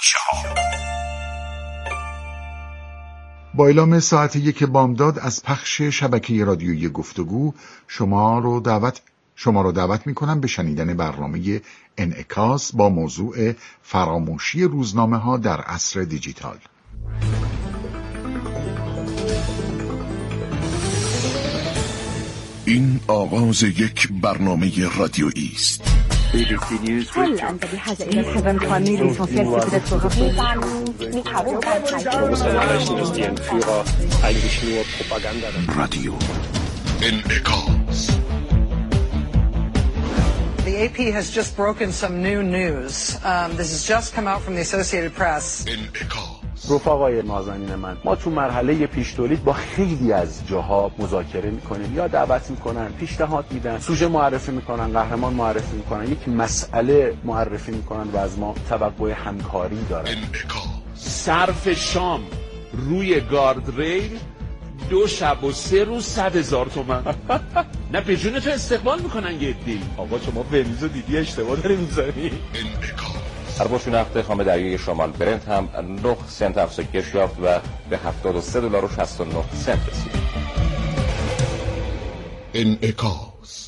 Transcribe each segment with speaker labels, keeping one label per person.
Speaker 1: اندیشه‌ها.
Speaker 2: با اعلام ساعت 1 بامداد از پخش شبکه رادیویی گفتگو شما رو دعوت می‌کنم به شنیدن برنامه انعکاس با موضوع فراموشی روزنامه‌ها در عصر دیجیتال.
Speaker 1: این آغاز یک برنامه رادیویی است. رادیو انعکاس.
Speaker 3: The AP has just broken some new news. This has just come out from the Associated Press.
Speaker 4: رفقای نازنین من، ما تو مرحله پیش تولید با خیلی از جاها مذاکره میکنیم یا دعوت میکنن، پیشنهاد میدن، سوژه معرفی میکنن، قهرمان معرفی میکنن، یک مسئله معرفی میکنن و از ما توقع همکاری دارن.
Speaker 5: صرف شام روی گاردریل 2 شب و 3 روز 100,000 تومان. نه به جون تو استقبال میکنن یه عده‌ای. آقا شما ونیزو دیدی اشتباه داری میزنی.
Speaker 6: ارباش نفت خام دریای شمال برنت هم 9 سنت افزایش یافت و به $73.69 رسید.
Speaker 1: انعکاس.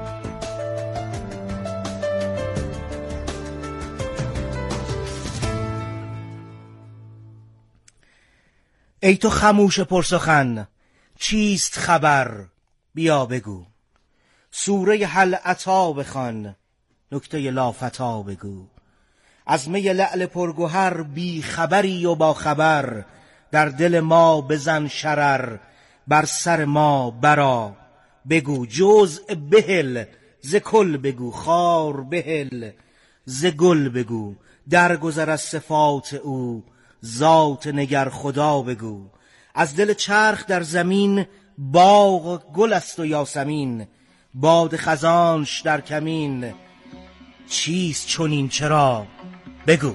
Speaker 7: ای تو خموش پرسخن، چیست خبر؟ بیا بگو. سوره هل اتی بخوان، نکته لافتی بگو. از می لعل پرگوهر بی خبری و با خبر، در دل ما بزن شرر، بر سر ما برا. بگو جزء بهل ز کل بگو، خار بهل ز گل بگو. درگذر از صفات او، ذات نگر خدا بگو. از دل چرخ در زمین، باغ گل است و یاسمین. باد خزانش در کمین، چیست چنین چرا؟ بگو.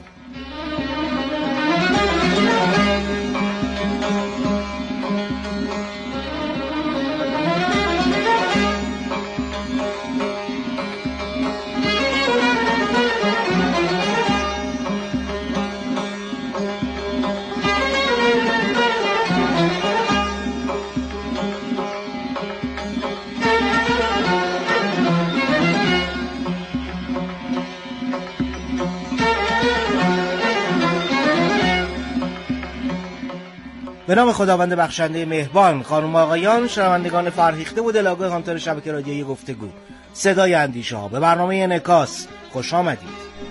Speaker 7: به نام خداوند بخشنده مهربان. خانم و آقایان، شنوندگان فرهیخته و دلاگاه همتون شبکه رادیویی گفتگو صدای اندیشه ها، به برنامه انعکاس خوش آمدید.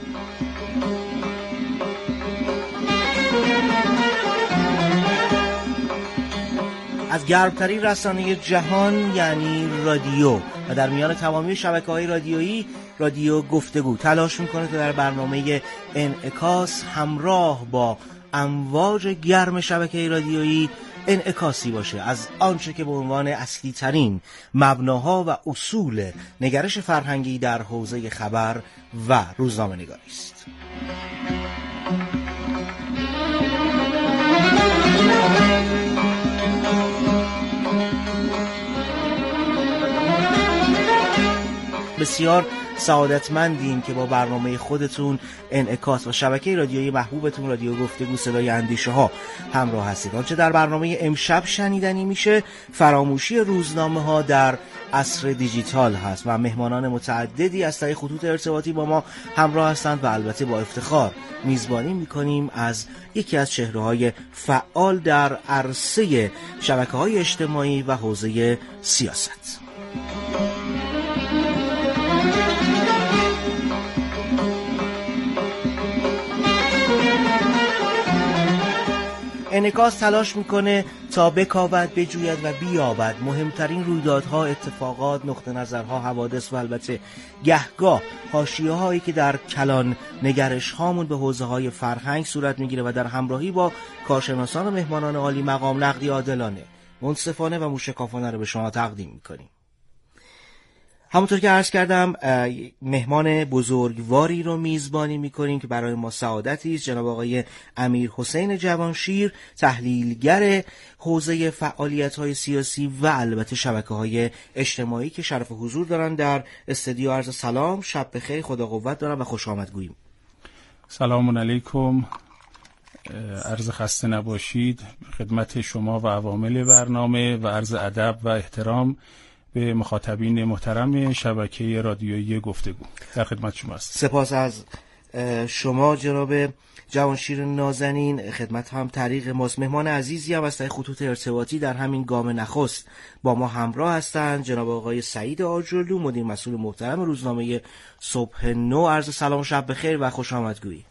Speaker 7: از گرمترین رسانه جهان یعنی رادیو و در میان تمامی شبکه‌های رادیویی رادیو گفتگو تلاش میکنه که در برنامه انعکاس همراه با امواج گرم شبکه رادیویی انعکاسی باشه از آنچه که به عنوان اصلی ترین مبناها و اصول نگرش فرهنگی در حوزه خبر و روزنامه نگاری است. بسیار سعادتمندیم که با برنامه خودتون انعکاس و شبکه رادیویی محبوبتون رادیو گفتگو صدای اندیشه ها همراه هستید. آنچه در برنامه امشب شنیدنی میشه فراموشی روزنامه ها در عصر دیجیتال هست و مهمانان متعددی از طریق خطوط ارتباطی با ما همراه هستند و البته با افتخار میزبانی میکنیم از یکی از چهره‌های فعال در عرصه شبکه‌های اجتماعی و حوزه سیاست. انعکاس تلاش میکنه تا بکاود، بجوید و بیابد مهمترین رویدادها، اتفاقات، نقطه نظرها، حوادث و البته گهگاه حاشیه‌هایی که در کلان نگرش هامون به حوزه‌های فرهنگ صورت میگیره و در همراهی با کارشناسان و مهمانان عالی مقام نقدی عادلانه، منصفانه و موشکافانه رو به شما تقدیم میکنیم. همونطور که عرض کردم مهمان بزرگواری رو میزبانی میکنیم که برای ما سعادتی است. جناب آقای امیرحسین جوانشیر، تحلیلگر حوزه فعالیت‌های سیاسی و البته شبکه‌های اجتماعی که شرف حضور دارن در استودیو. عرض سلام، شب بخیر، خدا قوت دارم و خوش آمد گوییم.
Speaker 8: سلام علیکم، عرض خسته نباشید خدمت شما و عوامل برنامه و عرض ادب و احترام به مخاطبین محترم شبکه رادیویی گفتگو. در خدمت شما است.
Speaker 7: سپاس از شما جناب جوانشیر نازنین. خدمت هم طریق ماست. مهمان عزیزی هم از طریق خطوط ارتباطی در همین گام نخست با ما همراه هستند. جناب آقای سعید آجرلو، مدیر مسئول محترم روزنامه صبح نو. عرض سلام و شب بخیر و خوش آمدگویی.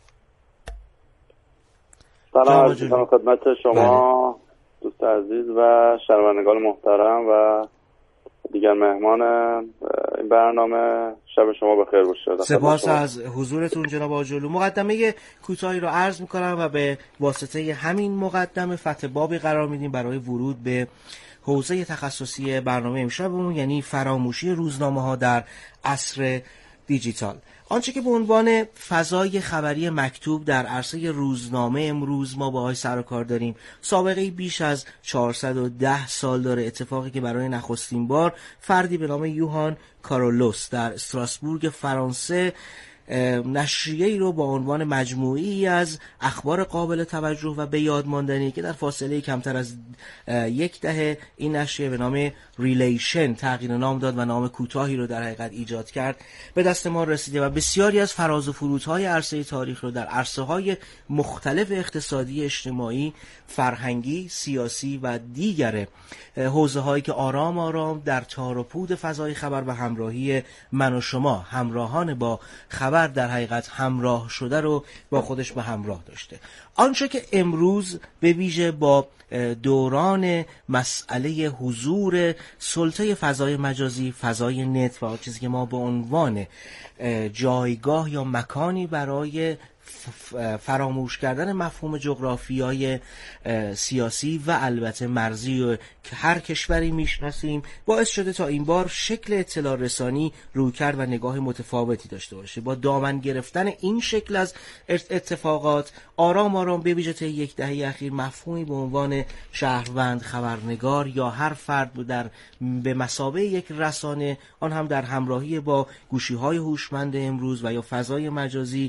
Speaker 9: سلام عرض می‌کنم خدمت شما دوست عزیز و شنوندگان محترم و دیگر مهمان این برنامه. شب شما بخیر باشه.
Speaker 7: سپاس از حضورتون جناب آجرلو. مقدمه کوتاهی رو عرض میکنم و به واسطه همین مقدمه فتح بابی قرار میدیم برای ورود به حوزه تخصصی برنامه امشبمون، یعنی فراموشی روزنامه‌ها در عصر دیجیتال. آنچه که به عنوان فضای خبری مکتوب در عرصه روزنامه امروز ما باهاش سر و کار داریم سابقه بیش از 410 سال داره. اتفاقی که برای نخستین بار فردی به نام یوهان کارولوس در استراسبورگ فرانسه نشریه‌ای رو با عنوان مجموعی از اخبار قابل توجه و به یاد ماندنی که در فاصله کمتر از یک دهه این نشریه به نام ریلیشن تغییر نام داد و نام کوتاهی رو در حقیقت ایجاد کرد به دست ما رسیده و بسیاری از فراز و فرودهای عرصه تاریخ رو در عرصه‌های مختلف اقتصادی، اجتماعی، فرهنگی، سیاسی و دیگر حوزه‌هایی که آرام آرام در تار و پود فضای خبر و همراهی من و شما همراهان با خبر در حقیقت همراه شده رو با خودش به همراه داشته. آنچه که امروز به ویژه با دوران مسئله حضور سلطه فضای مجازی، فضای نت و چیزی که ما به عنوان جایگاه یا مکانی برای فراموش کردن مفهوم جغرافیای سیاسی و البته مرزی و که هر کشوری میشناسیم باعث شده تا این بار شکل اطلاع رسانی رویکرد و نگاه متفاوتی داشته باشه. با دامن گرفتن این شکل از اتفاقات آرام آرام به ویژه طی یک دهه اخیر مفهومی به عنوان شهروند، خبرنگار یا هر فرد در به مثابه یک رسانه، آن هم در همراهی با گوشی‌های هوشمند امروز و یا فضای مجازی،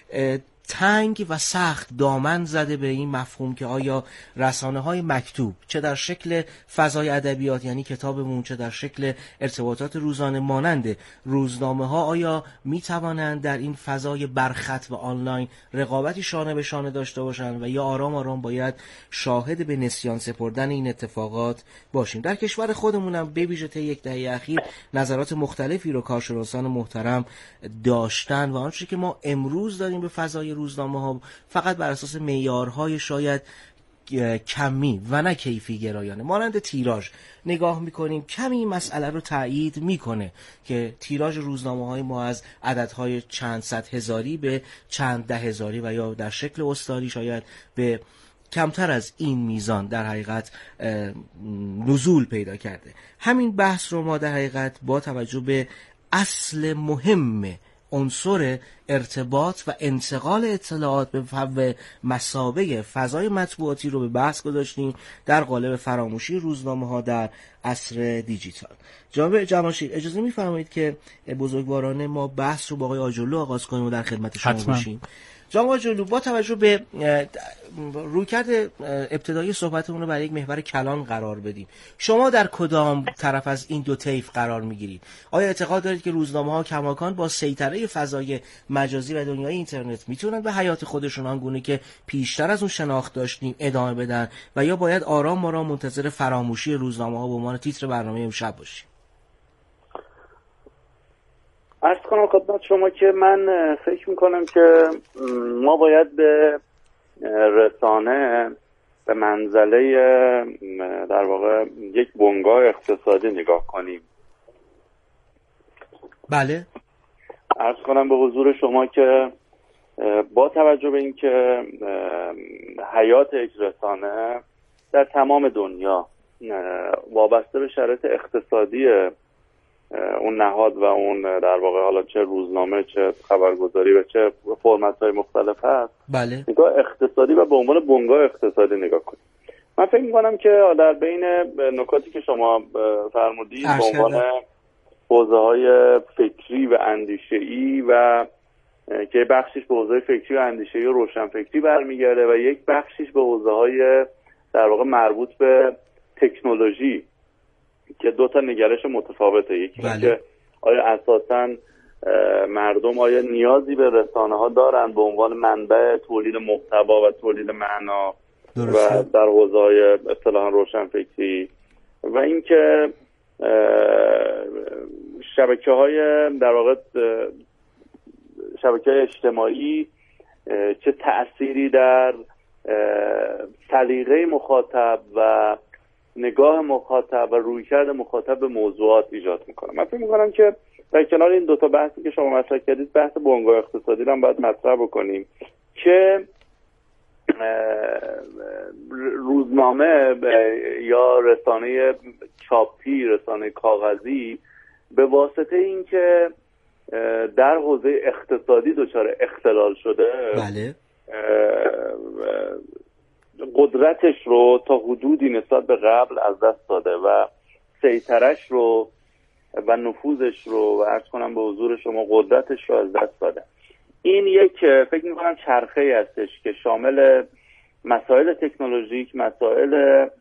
Speaker 7: تنگ و سخت دامن زده به این مفهوم که آیا رسانه‌های مکتوب چه در شکل فضای ادبیات یعنی کتابمون چه در شکل ارتباطات روزانه مانند روزنامه‌ها آیا می‌توانند در این فضای برخط و آنلاین رقابتی شانه به شانه داشته باشند و یا آرام آرام باید شاهد به نسیان سپردن این اتفاقات باشیم. در کشور خودمون هم به ویژه طی یک دهه اخیر نظرات مختلفی رو کارشناسان محترم داشتن و آنچه که ما امروز داریم به فضای روزنامه‌ها فقط بر اساس معیارهای شاید کمی و نه کیفی گرایانه مانند تیراژ نگاه میکنیم، کمی مسئله رو تایید میکنه که تیراژ روزنامه‌های ما از عددهای چند صد هزاری به چند ده هزاری و یا در شکل استاری شاید به کمتر از این میزان در حقیقت نزول پیدا کرده. همین بحث رو ما در حقیقت با توجه به اصل مهم عنصر ارتباط و انتقال اطلاعات به مثابه فضای مطبوعاتی رو به بحث گذاشتیم در قالب فراموشی روزنامه‌ها در عصر دیجیتال. جناب جوانشیر اجازه می‌فرمایید که بزرگواران ما بحث رو با آقای آجرلو آغاز کنیم و در خدمت شما باشیم. جناب آجرلو با توجه به رویکرد ابتدایی صحبتمون رو برای یک محور کلان قرار بدیم، شما در کدام طرف از این دو طیف قرار میگیرید؟ آیا اعتقاد دارید که روزنامه‌ها کماکان با سیطره فضای مجازی و دنیای اینترنت میتونن به حیات خودشون آنگونه که پیشتر از اون شناخت داشتیم ادامه بدن و یا باید آرام آرام منتظر فراموشی روزنامه‌ها به عنوان تیتر برنامه امشب باشیم؟
Speaker 9: عرض کنم خدمت شما که من فکر میکنم که ما باید به رسانه به منزله در واقع یک بنگاه اقتصادی نگاه کنیم.
Speaker 7: بله.
Speaker 9: عرض کنم به حضور شما که با توجه به اینکه حیات یک رسانه در تمام دنیا وابسته به شرایط اقتصادی اون نهاد و اون در واقع حالا چه روزنامه چه خبرگزاری و چه فرمت‌های مختلف هست،
Speaker 7: بله،
Speaker 9: نگاه اقتصادی و به عنوان بنگاه اقتصادی نگاه کنیم. من فکر می‌کنم که در بین نکاتی که شما فرمودید به عنوان حوزه‌های فکری و اندیشه‌ای و که بخشش به حوزه فکری و اندیشه‌ای و روشنفکری برمیگرده و یک بخشش به حوزه‌های در واقع مربوط به تکنولوژی که دو تا نگرش متفاوته. یکی که آیا اساساً مردم آیا نیازی به رسانه‌ها دارن به عنوان منبع تولید محتوا و تولید معنا و در حوزه‌های اصطلاحاً روشنفکری، و اینکه شبکه‌های در واقع شبکه‌های اجتماعی چه تأثیری در سلیقه مخاطب و نگاه مخاطب و رویکرد مخاطب به موضوعات ایجاد میکنه. من فکر میکنم که در کنار این دوتا بحثی که شما مطرح کردید، بحث بنگاه اقتصادی رو هم باید مطرح بکنیم که روزنامه یا رسانه چاپی، رسانه کاغذی به واسطه این که در حوزه اقتصادی دچار اختلال شده،
Speaker 7: بله،
Speaker 9: قدرتش رو تا حدودی نسبت به قبل از دست داده و سیطرش رو و نفوذش رو و عرض کنم به حضور شما قدرتش رو از دست داده. این یک فکر می‌کنم چرخه‌ای هستش که شامل مسائل تکنولوژیک، مسائل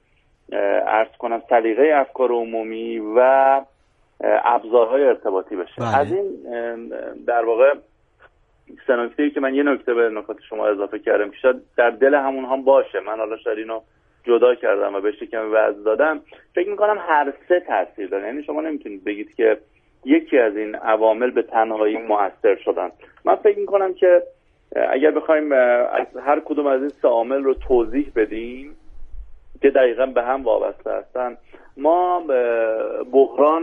Speaker 9: عرض کنم سلیقه افکار عمومی و ابزارهای ارتباطی بشه. از این در واقع سه نکته‌ای که من یه نکته به نکات شما اضافه کردم که شاید در دل همون هم باشه، من حالا شاید اینو جدا کردم و بهش کمی وزن دادم، فکر میکنم هر سه تاثیر داره. یعنی شما نمیتونید بگید که یکی از این عوامل به تنهایی مؤثر شدن. من فکر میکنم که اگر بخوایم از هر کدوم از این سه عامل رو توضیح بدیم که دقیقاً به هم وابسته هستن، ما بحران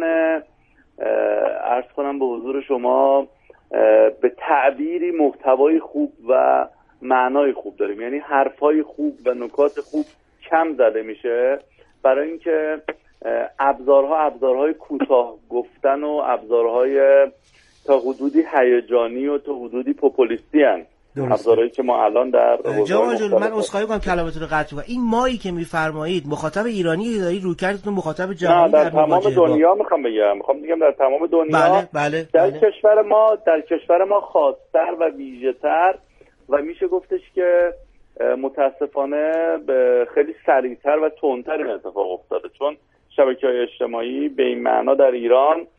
Speaker 9: عرض کنم به حضور شما به تعبیری محتوای خوب و معنای خوب داریم. یعنی حرفای خوب و نکات خوب کم زده میشه برای اینکه ابزارهای کوتاه گفتن و ابزارهای تا حدودی هیجانی و تا حدودی پوپولیستی هستند. ابزارهایی که ما الان در
Speaker 7: جواد جون، من عذرخواهی می‌کنم کلماتتون رو قطع کنم. این مایی که میفرمایید مخاطب ایرانی دارید، رویکردتون مخاطب جهانی
Speaker 9: در تمام دنیا میخوام بگم در تمام دنیا.
Speaker 7: بله.
Speaker 9: در کشور ما خاص‌تر و ویژه‌تر و میشه گفتش که متاسفانه خیلی سریعتر و تندتر این اتفاق افتاده، چون شبکه‌های اجتماعی به این معنا در ایران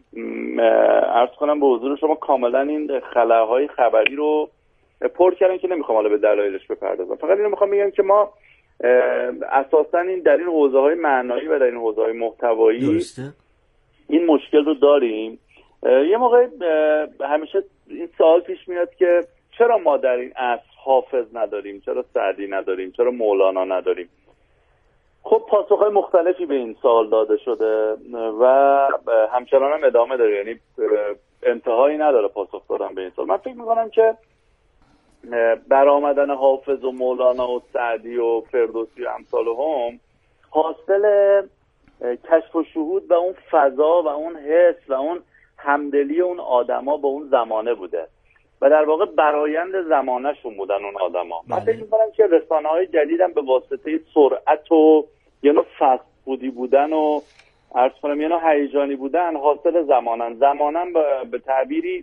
Speaker 9: عرض کنم به حضور شما کاملا این خلاهای خبری رو پر کردن که نمیخوام حالا به دلایلش بپردازم. فقط اینو میخوام بگم که ما اساسا این در این حوزه‌های معنایی و در این حوزه‌های محتوایی این مشکل رو داریم. یه موقع همیشه این سوال پیش میاد که چرا ما در این عصر حافظ نداریم، چرا سعدی نداریم، چرا مولانا نداریم؟ خب پاسخ‌های مختلفی به این سوال داده شده و همچنان هم ادامه داره، یعنی انتهایی نداره پاسخ دادن به این سوال. من فکر می‌کنم که برآمدن حافظ و مولانا و سعدی و فردوسی و امثالهم حاصل کشف و شهود و اون فضا و اون حس و اون همدلی اون آدما با اون زمانه بوده و در واقع برآیند زمانه‌شون بودن اون آدما. من فکر می‌کنم که رسانه‌های جدید هم به واسطه سرعت و یه نوع فست فودی بودن و عرض کنم یه نوع هیجانی بودن حاصل زمانن به تعبیری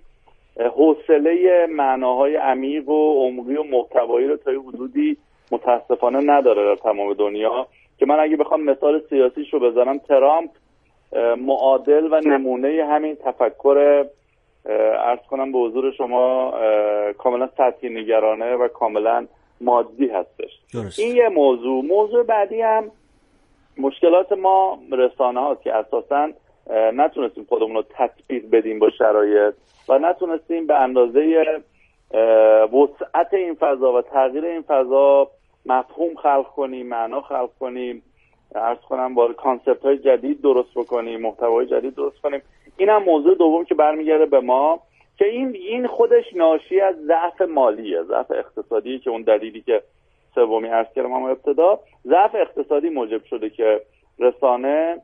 Speaker 9: حوصله معناهای عمیق و عمقی و محتوایی رو تا حدودی متاسفانه نداره در تمام دنیا. که من اگه بخوام مثال سیاسیش رو بزنم، ترامپ معادل و نمونه همین تفکر عرض کنم به حضور شما کاملا سطحی نگرانه و کاملا مادی هستش. این یه موضوع بعدی هم مشکلات ما رسانه هاست که اساساً نتونستیم خودمون رو تطبیق بدیم با شرایط و نتونستیم به اندازه وسعت این فضا و تغییر این فضا مفهوم خلق کنیم، معنا خلق کنیم، عرض کنم با کانسپت های جدید درست بکنیم، محتوای جدید درست کنیم. این هم موضوع دوم که برمیگرده به ما که این خودش ناشی از ضعف مالیه، ضعف اقتصادی که اون دلیلی که سومی عرض کردم اما ابتدا، ضعف اقتصادی موجب شده که رسانه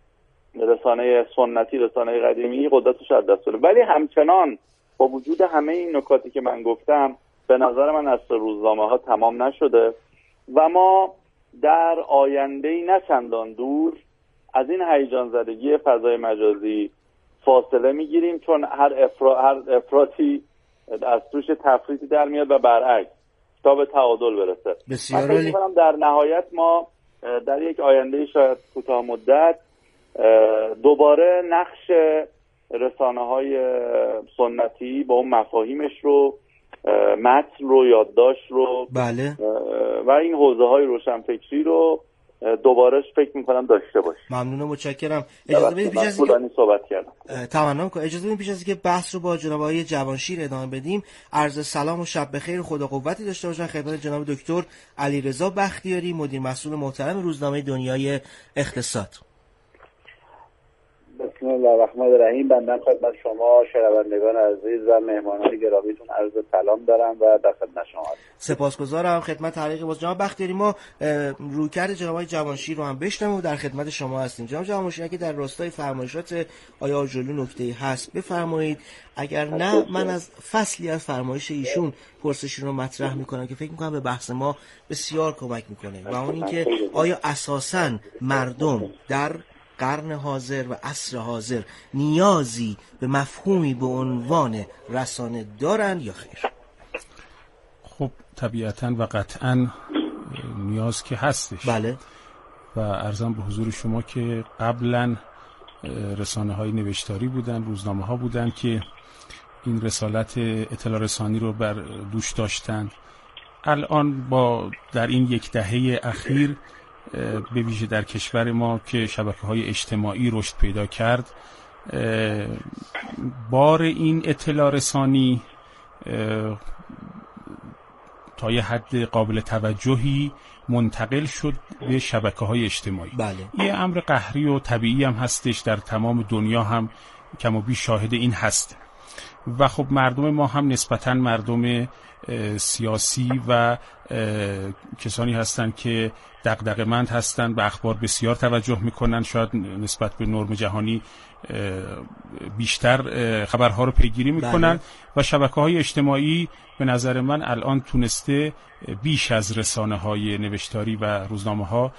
Speaker 9: سنتی، رسانه قدیمی قدرتش از دست داده. ولی همچنان با وجود همه این نکاتی که من گفتم به نظر من اصل روزنامه‌ها تمام نشده و ما در آینده‌ای نه چندان دور از این هیجان زدگی فضای مجازی فاصله میگیریم، چون هر افراطی از توش تفریطی در میاد و برعکس تا به تعادل برسه.
Speaker 7: بسیار عالی.
Speaker 9: در نهایت ما در یک آینده شاید کوتاه مدت دوباره نقش رسانه‌های سنتی با اون مفاهیمش رو، متن رو، یادداشت رو،
Speaker 7: بله،
Speaker 9: و این حوزه‌های روشنفکری رو دوباره فکر می‌کنم داشته باشیم.
Speaker 7: ممنونم، متشکرم. اجازه بدید پیش از اینکه
Speaker 9: صحبت کردم
Speaker 7: تمنا می‌کنم، اجازه بدید پیش از اینکه بحث رو با جناب آقای جوانشیر ادامه بدیم، عرض سلام و شب بخیر، خدا قوتی داشته باشن خدمت جناب دکتر علیرضا بختیاری، مدیر مسئول محترم روزنامه دنیای اقتصاد.
Speaker 10: بسم الله الرحمن الرحیم. بنده خدمت شما شنوندگان عزیز و مهمانان گرامیتون عرض سلام دارم و در خدمت شما هستم.
Speaker 7: سپاسگزارم. خدمت تحقیق باز جناب بختیاری، ما رویکرد جناب آقای جوانشیر رو هم بشنویم و در خدمت شما هستیم. جناب جوانشیر، اگه در راستای فرمایشات آیا آجرلو نکته‌ای هست بفرمایید، اگر نه من از فصلی از فرمایش ایشون پرسشی رو مطرح میکنم که فکر میکنم به بحث ما بسیار کمک میکنه و اون اینکه آیا اساساً مردم در قرن حاضر و عصر حاضر نیازی به مفهومی به عنوان رسانه دارن یا خیر؟
Speaker 8: خب طبیعتاً و قطعاً نیاز که هستش.
Speaker 7: بله.
Speaker 8: و عرضم به حضور شما که قبلاً رسانه‌های نوشتاری بودن، روزنامه‌ها بودن که این رسالت اطلاع رسانی رو بر دوش داشتن. الان با در این یک دهه اخیر به ویژه در کشور ما که شبکه‌های اجتماعی رشد پیدا کرد، بار این اطلاع رسانی تا یه حد قابل توجهی منتقل شد به شبکه‌های اجتماعی.
Speaker 7: بله.
Speaker 8: یه امر قهری و طبیعی هم هستش، در تمام دنیا هم کم و بیش شاهد این هست و خب مردم ما هم نسبتاً مردم سیاسی و کسانی هستند که دغدغه‌مند هستند، به اخبار بسیار توجه میکنن، شاید نسبت به نرم جهانی بیشتر خبرها رو پیگیری میکنن. بله. و شبکه‌های اجتماعی به نظر من الان تونسته بیش از رسانه‌های نوشتاری و روزنامه‌ها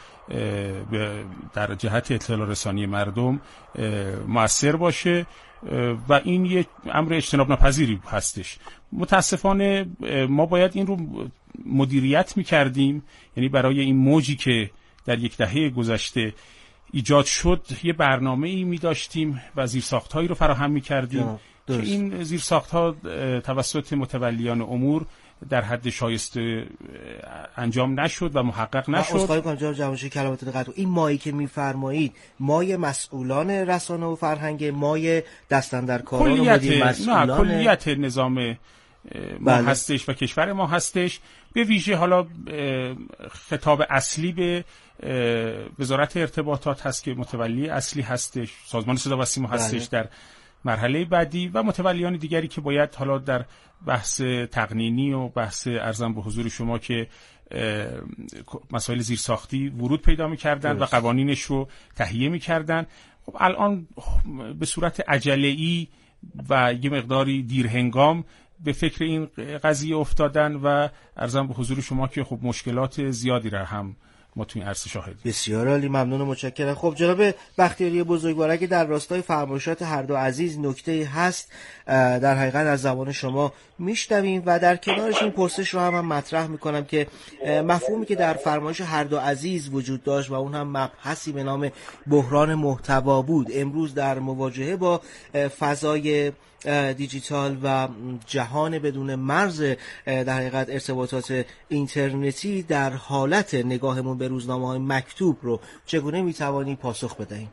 Speaker 8: در جهت اطلاع رسانی مردم مؤثر باشه و این یک امر اجتناب ناپذیری هستش. متاسفانه ما باید این رو مدیریت می‌کردیم، یعنی برای این موجی که در یک دهه گذشته ایجاد شد یه برنامه‌ای می‌داشتیم و زیرساخت‌هایی رو فراهم می‌کردیم که این زیرساخت‌ها توسط متولیان امور در حد شایسته انجام نشد و محقق نشد.
Speaker 7: عذرخواهی می‌کنم جناب جوانشیر کلمات قطع. این مایی که می‌فرمایید مایه مسئولان رسانه و فرهنگ، مایه دستاندرکاران و مدیر مسئولان،
Speaker 8: کلیت نظام ما هستش و کشور ما هستش. به ویژه حالا خطاب اصلی به وزارت ارتباطات هست که متولی اصلی هستش، سازمان صدا و سیما هستش در مرحله بعدی و متولیان دیگری که باید حالا در بحث تقنینی و بحث ارزم به حضور شما که مسائل زیرساختی ورود پیدا می‌کردن و قوانینش رو تهیه می‌کردن. خب الان به صورت عجله‌ای و یه مقداری دیرهنگام به فکر این قضیه افتادن و ارزم به حضور شما که خب مشکلات زیادی را هم ما توی این عرصه شاهدیم.
Speaker 7: بسیار عالی، ممنون و متشکرم. خب جناب بختیاری بزرگوار، اگه در راستای فرمایشات هر دو عزیز نکته‌ای هست در حقیقت از زبان شما میشنویم و در کنارش این پرسش رو هم مطرح میکنم که مفهومی که در فرمایش هر دو عزیز وجود داشت و اون هم مبحثی به نام بحران محتوا بود، امروز در مواجهه با فضای دیجیتال و جهان بدون مرز در حقیقت ارتباطات اینترنتی، در حالت نگاهمون به روزنامه‌های مکتوب رو چگونه میتوانیم پاسخ بدهیم؟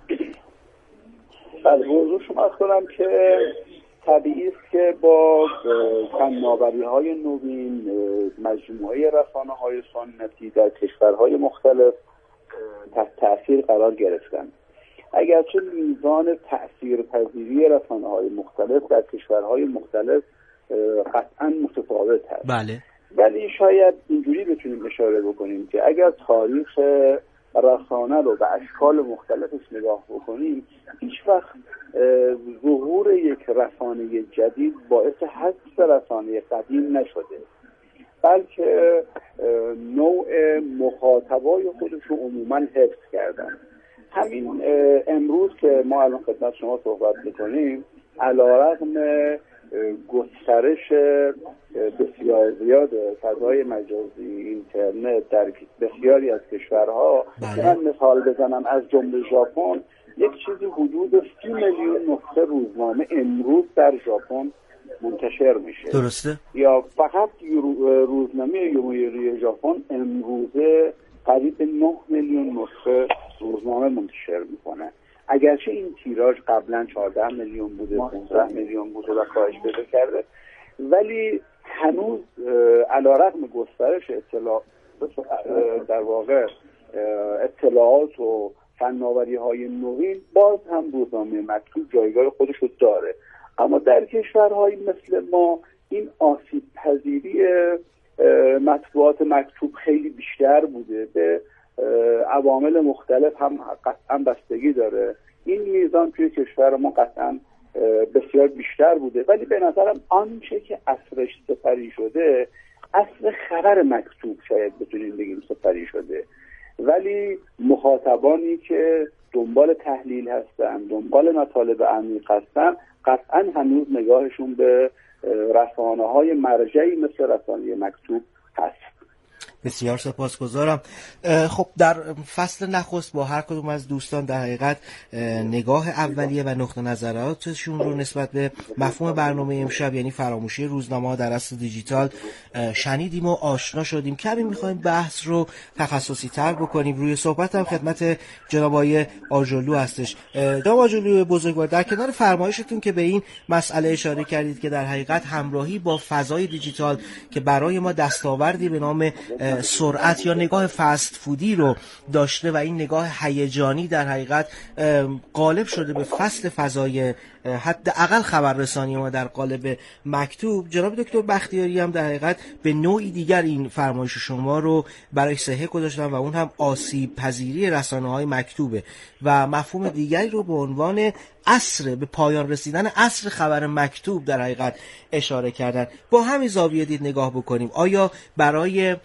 Speaker 10: بله، موضوع شما از کنم که طبیعی است که با فناوری‌های نوین مجموعه رسانه‌های سنتی در کشورهای مختلف تحت تأثیر قرار گرفتند. اگرچه میزان تأثیرپذیری رسانه‌های مختلف در کشورهای مختلف قطعاً متفاوت هست.
Speaker 7: بله.
Speaker 10: ولی شاید اینجوری بتونیم اشاره بکنیم که اگر تاریخ رسانه رو به اشکال مختلفش نگاه بکنیم، هیچ وقت ظهور یک رسانه جدید باعث حذف رسانه قدیم نشده، بلکه نوع مخاطبای خودش رو عموماً حفظ کردن. همین امروز که ما الان خدمت شما صحبت می‌کنیم، علیرغم گسترش بسیار زیاد فضای مجازی اینترنت در بسیاری از کشورها، من مثال بزنم از جمله ژاپن، یک چیزی حدود 30 میلیون نسخه روزنامه امروز در ژاپن منتشر میشه.
Speaker 7: درسته؟
Speaker 10: یا فقط روزنامه یومیوری ژاپن امروزه قریب 9 میلیون نسخه روزنامه منتشر میکنه. اگرچه این تیراژ قبلا 14 میلیون بوده، 15 میلیون بوده و کاهش پیدا کرده، ولی هنوز علیرغم گسترش در واقع اطلاعات و فناوری‌های نوین، باز هم روزنامه مکتوب جایگاه خودش رو داره. اما در کشورهایی مثل ما این آسیب پذیری مطبوعات مکتوب خیلی بیشتر بوده، به عوامل مختلف هم قطعا بستگی داره. این میزان توی کشور ما قطعا بسیار بیشتر بوده، ولی به نظرم آنچه که اثرش سپری شده، اصل خبر مکتوب شاید بتونیم بگیم سپری شده، ولی مخاطبانی که دنبال تحلیل هستن، دنبال مطالب عمیق هستن، قطعا هنوز نگاهشون به رسانه‌های مرجعی مثل رسانه مکتوب هست.
Speaker 7: بسیار سپاسگزارم. خب در فصل نخست با هر کدوم از دوستان در حقیقت نگاه اولیه و نقطه نظراتشون رو نسبت به مفهوم برنامه امشب، یعنی فراموشی روزنامه‌ها در عصر دیجیتال، شنیدیم و آشنا شدیم. کمی می‌خوایم بحث رو تخصصی تر بکنیم. روی صحبت هم خدمت جناب آقای آجرلو هستش. جناب آجرلو بزرگوار، در کنار فرمایشتون که به این مسئله اشاره کردید که در حقیقت همراهی با فضای دیجیتال که برای ما دستاوردی به نام سرعت یا نگاه فست فودی رو داشته و این نگاه هیجانی در حقیقت غالب شده به فضای حداقل خبررسانی ما در قالب مکتوب، جناب دکتر بختیاری هم در حقیقت به نوعی دیگر این فرمایش شما رو برای صحه گذاشتن و اون هم آسیب پذیری رسانه‌های مکتوبه و مفهوم دیگری رو به عنوان به پایان رسیدن عصر خبر مکتوب در حقیقت اشاره کردن. با همین زاویه دید نگاه بکنیم. آیا برای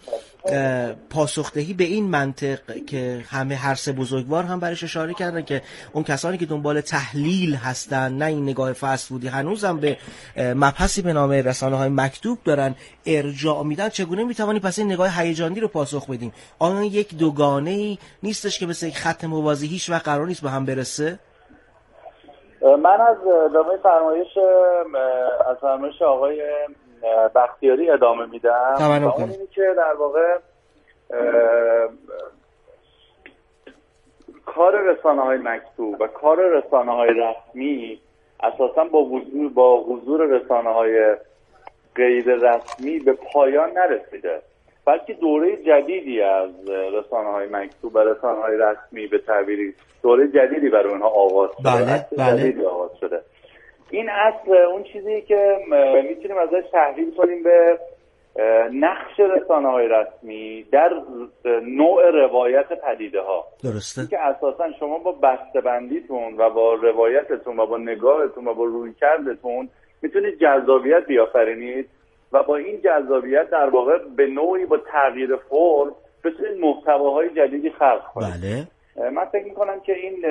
Speaker 7: پاسخدهی به این منطق که هر سه بزرگوار هم برش اشاره کردن که اون کسانی که دنبال تحلیل هستن، نه این نگاه فست فودی، هنوز هم به مبحثی به نام رسانه‌های مکتوب دارن ارجاع میدن، چگونه میتوانیم پس این نگاه هیجانی رو پاسخ بدیم؟ آیا یک دوگانه‌ای نیستش که مثل یک خط موازی هیچ وقت قرار نیست به هم برسه؟
Speaker 9: من از ادامه فرمایش آقای بختیاری ادامه میدم. و اون اینی که در واقع کار رسانه‌های مکتوب و کار رسانه‌های رسمی اساساً با حضور رسانه‌های غیر رسمی به پایان نرسیده، بلکه دوره جدیدی از رسانه‌های مکتوب و رسانه‌های رسمی به تعبیری دوره جدیدی برای اونها آغاز شده. جدیدی آغاز شده. این اصل اون چیزی که میتونیم ازش تحلیل کنیم به نقش رسانه‌های رسمی در نوع روایت پدیده‌ها.
Speaker 7: درسته.
Speaker 9: که اساساً شما با بسته‌بندیتون و با روایتتون و با نگاهتون و با رویکردتون میتونید جذابیت بیافرینید و با این جذابیت در واقع به نوعی با تغییر فرم بتونید محتواهای جدیدی خلق کنید.
Speaker 7: بله.
Speaker 9: من فکر میکنم که این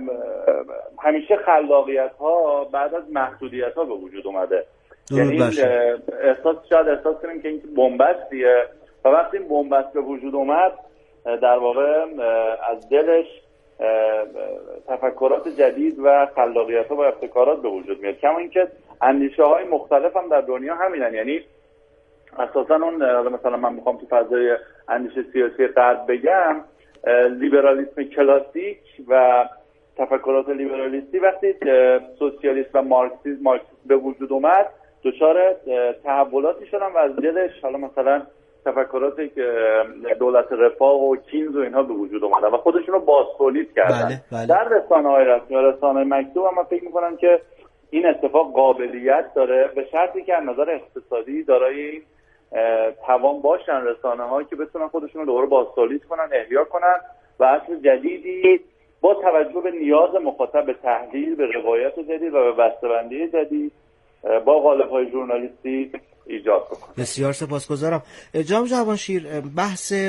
Speaker 9: همیشه خلاقیت‌ها بعد از محدودیت‌ها به وجود اومده. یعنی شاید احساس کنیم که این بنبستیه و وقتی این بنبست به وجود اومد در واقع از دلش تفکرات جدید و خلاقیت‌ها و ابتکارات به وجود میاد. کما اینکه اندیشه‌های مختلف هم در دنیا همینن. یعنی اساساً اون مثلا من میخوام تو فضای اندیشه سیاسی غرب بگم، لیبرالیسم کلاسیک و تفکرات لیبرالیستی وقتی سوسیالیسم و مارکسیسم به وجود اومد دچار تحولاتی شدن و از دلش حالا مثلا تفکرات دولت رفاه و کینز و اینها به وجود اومدن و خودشون رو بازتولید کردن.
Speaker 7: بله.
Speaker 9: در رسانه‌های رسمی و رسانه‌های مکتوب هم من فکر می‌کنم که این اتفاق قابلیت داره، به شرطی که از نظر اقتصادی دارای توان باشن رسانه‌ها که بتونن خودشون رو دوباره بازتولید کنن، احیا کنن و اصل جدیدی با توجه به نیاز مخاطب به تحلیل، به روایت جدید و به بسته‌بندی جدید با قالب‌های ژورنالیستی ایجاد بکنه.
Speaker 7: بسیار سپاسگزارم. جناب جوانشیر، بحث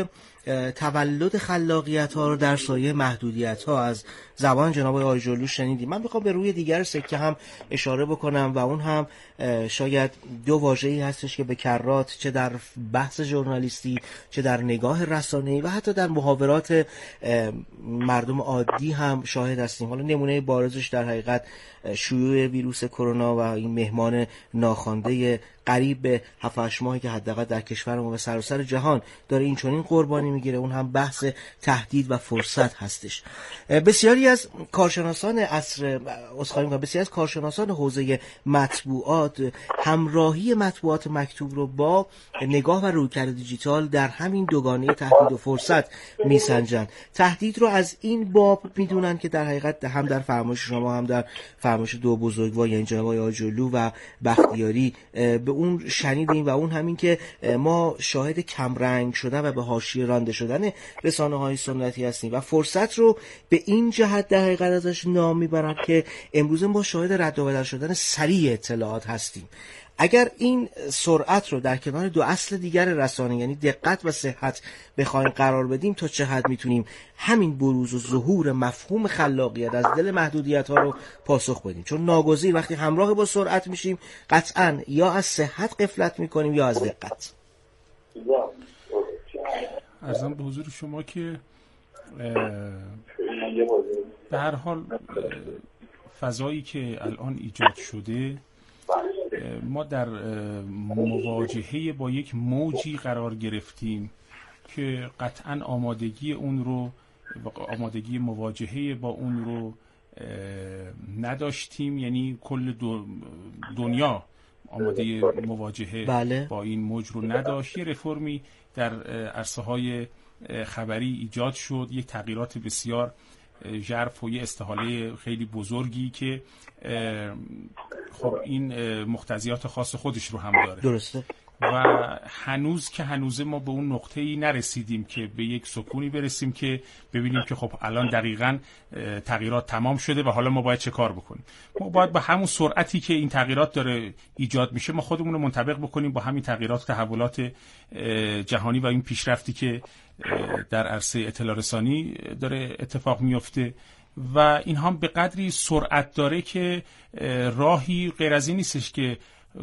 Speaker 7: تولد خلاقیت ها رو در سایه محدودیت ها از زبان جناب آقای جلو شنیدیم. من میخوام به روی دیگر سکه هم اشاره بکنم و اون هم شاید دو واژه‌ای هستش که به کرات چه در بحث ژورنالیستی چه در نگاه رسانه‌ای و حتی در محاورات مردم عادی هم شاهد هستیم. حالا نمونه بارزش در حقیقت شیوع ویروس کرونا و این مهمان ناخوانده قریب به 7-8 ماهی که حداقل در کشور ما و سراسر جهان داره این چنین قربانی میگیره، اون هم بحث تهدید و فرصت هستش. بسیاری از کارشناسان بسیاری از کارشناسان حوزه مطبوعات همراهی مطبوعات مکتوب رو با نگاه و رویکرد دیجیتال در همین دوگانه تهدید و فرصت میسنجن. تهدید رو از این باب میدونن که در حقیقت هم در فرمایش شما هم در فرمایش دو بزرگوار یعنی جناب آقای جلو و بختیاری به اون شنیدیم و اون همین که ما شاهد کمرنگ شدن و به حاشیه رانده شدن رسانه‌های سنتی هستیم و فرصت رو به این جهت در حقیقت ازش نام میبرن که امروز ما شاهد رد و بدل شدن سریع اطلاعات هستیم. اگر این سرعت رو در کنار دو اصل دیگر رسانه یعنی دقت و صحت بخوایم قرار بدیم، تا چه حد میتونیم همین بروز و ظهور مفهوم خلاقیت از دل محدودیت ها رو پاسخ بدیم؟ چون ناگزیر وقتی همراه با سرعت میشیم قطعا یا از صحت غفلت میکنیم یا از دقت.
Speaker 8: عرضم به حضور شما که به هر حال فضایی که الان ایجاد شده ما در مواجهه با یک موجی قرار گرفتیم که قطعاً آمادگی مواجهه با اون رو نداشتیم. یعنی کل دنیا آماده مواجهه با این موج رو نداشت. یه رفرمی در عرصه‌های خبری ایجاد شد، یک تغییرات بسیار ژرف و یه استحاله خیلی بزرگی که خب این مقتضیات خاص خودش رو هم داره.
Speaker 7: درسته.
Speaker 8: و هنوزه ما به اون نقطه‌ای نرسیدیم که به یک سکونی برسیم که ببینیم که خب الان دقیقاً تغییرات تمام شده و حالا ما باید چه کار بکنیم. ما باید با همون سرعتی که این تغییرات داره ایجاد میشه ما خودمون رو منطبق بکنیم با همین تغییرات و تحولات جهانی و این پیشرفتی که در عرصه اطلاع رسانی داره اتفاق میفته و این هم به قدری سرعت داره که راهی غیر از این نیستش که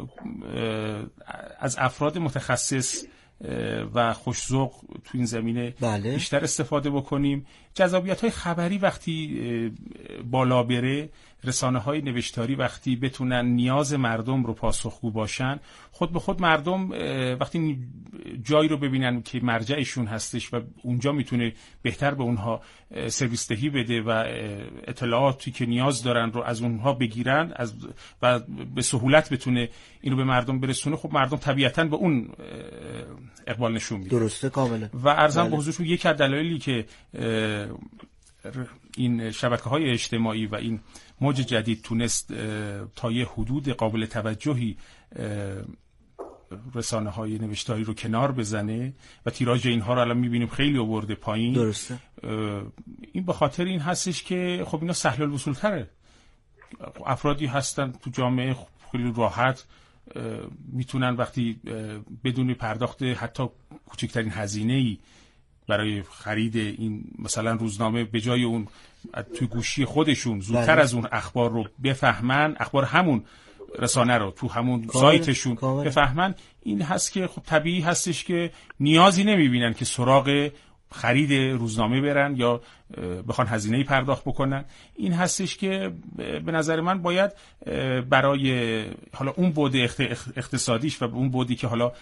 Speaker 8: از افراد متخصص و خوش‌ذوق تو این زمینه بیشتر استفاده بکنیم. جذابیت‌های خبری وقتی بالا بره، رسانه‌های نوشتاری وقتی بتونن نیاز مردم رو پاسخگو باشن، خود به خود مردم وقتی جایی رو ببینن که مرجعشون هستش و اونجا میتونه بهتر به اونها سرویس دهی بده و اطلاعاتی که نیاز دارن رو از اونها بگیرن و به سهولت بتونه اینو به مردم برسونه، خب مردم طبیعتاً به اون اقبال نشون میده.
Speaker 7: درسته کاملا.
Speaker 8: و عرضم به حضورتون یکی از دلایلی که این شبکه‌های اجتماعی و این موج جدید تونست تا یه حدود قابل توجهی رسانه‌های نوشتاری رو کنار بزنه و تیراژ اینها رو الان می‌بینیم خیلی آورده پایین.
Speaker 7: درسته.
Speaker 8: این به خاطر این هستش که خب اینا سهل الوصول تره. افرادی هستن تو جامعه خیلی راحت میتونن وقتی بدون پرداخت حتی کوچکترین هزینه‌ای برای خرید این مثلا روزنامه به جای اون توی گوشی خودشون زودتر از اون اخبار رو بفهمن، اخبار همون رسانه رو تو همون سایتشون بفهمن، این هست که خب طبیعی هستش که نیازی نمیبینن که سراغ خرید روزنامه برن یا بخوان هزینه‌ای پرداخت بکنن. این هستش که به نظر من باید برای حالا اون بعد اقتصادیش و اون بعدی که حالا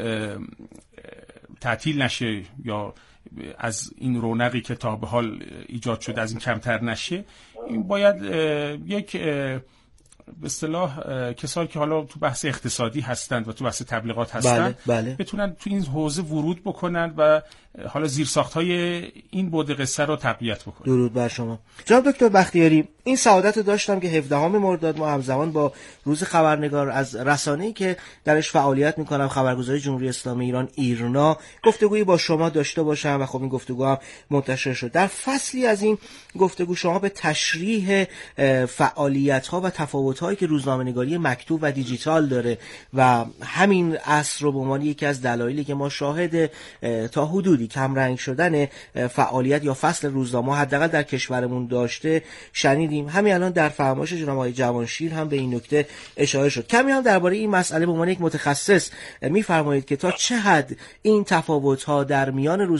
Speaker 8: تعطیل نشه یا از این رونقی که تا به حال ایجاد شده از این کمتر نشه، این باید یک به اصطلاح کسایی که حالا تو بحث اقتصادی هستند و تو بحث تبلیغات هستند بتونن تو این حوزه ورود بکنن و حالا زیرساخت‌های این بعد قصه رو تقویت بکنن.
Speaker 7: درود بر شما. جناب دکتر بختیاری، این سعادت رو داشتم که 17 مرداد ما همزمان با روز خبرنگار از رسانه‌ای که درش فعالیت می‌کنم، خبرگزاری جمهوری اسلامی ایران ایرنا، گفتگویی با شما داشته باشم و خب این گفتگو هم منتشر شد. در فصلی از این گفتگو شما به تشریح فعالیت‌ها و تفاوت تفاوت‌هایی که روزنامه‌نگاری مکتوب و دیجیتال داره و همین عصر رو به عنوان یکی از دلایلی که ما شاهد تا حدودی کمرنگ شدن فعالیت یا فصل روزنامه حداقل در کشورمون داشته شنیدیم. همین الان در فرمایش جناب آقای جوانشیر هم به این نکته اشاره شد. کمی هم درباره این مسئله به عنوان یک متخصص می‌فرمایید که تا چه حد این تفاوت‌ها در میان